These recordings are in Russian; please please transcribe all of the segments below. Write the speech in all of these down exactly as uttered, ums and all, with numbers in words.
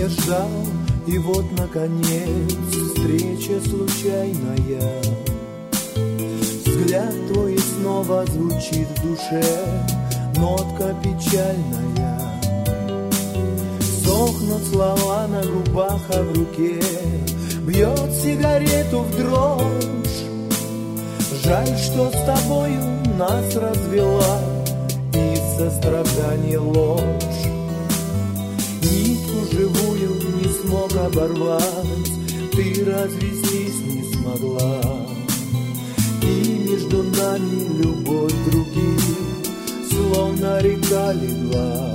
я ждал, и вот, наконец, встреча случайная. Взгляд твой снова звучит в душе, нотка печальная. Сохнут слова на губах, а в руке бьет сигарету в дрожь. Жаль, что с тобою нас развела из-за страдания ложь. Нитку живую не смог оборвать, ты развестись не смогла. И между нами любовь других, словно река легла.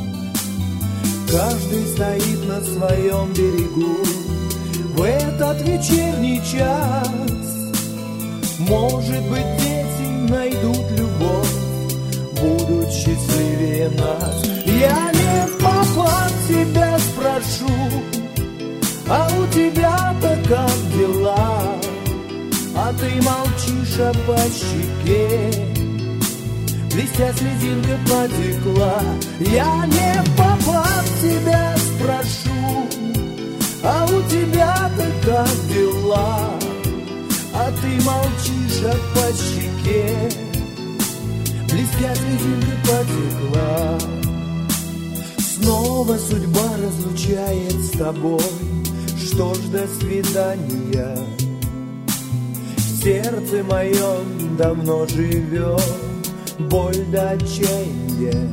Каждый стоит на своем берегу в этот вечерний час. Может быть, дети найдут любовь, будут счастливее нас. Я не попад тебя спрошу, а у тебя-то как дела? А ты молчишь, а по щеке блестя слезинка потекла. Я не попад тебя спрошу, а у тебя-то как дела? А ты молчишь, а по щеке блестя слезинка потекла. Снова судьба разлучает с тобой, что ж, до свидания. В сердце моем давно живет боль до отчаяния.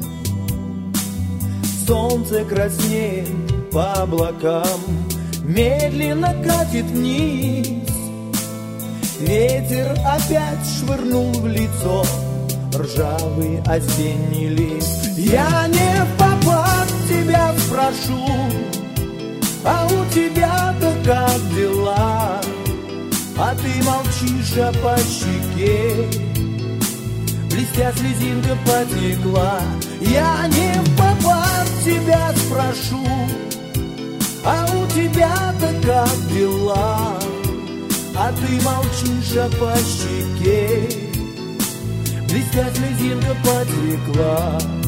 Солнце краснеет по облакам, медленно катит вниз. Ветер опять швырнул в лицо ржавый осенний лист. Я не попад тебя спрошу, а у тебя-то как дела? А ты молчишь, а по щеке блестя слезинка потекла. Я не попад тебя спрошу, а у тебя-то как дела? А ты молчишь, а по щеке блестя слезинка потекла.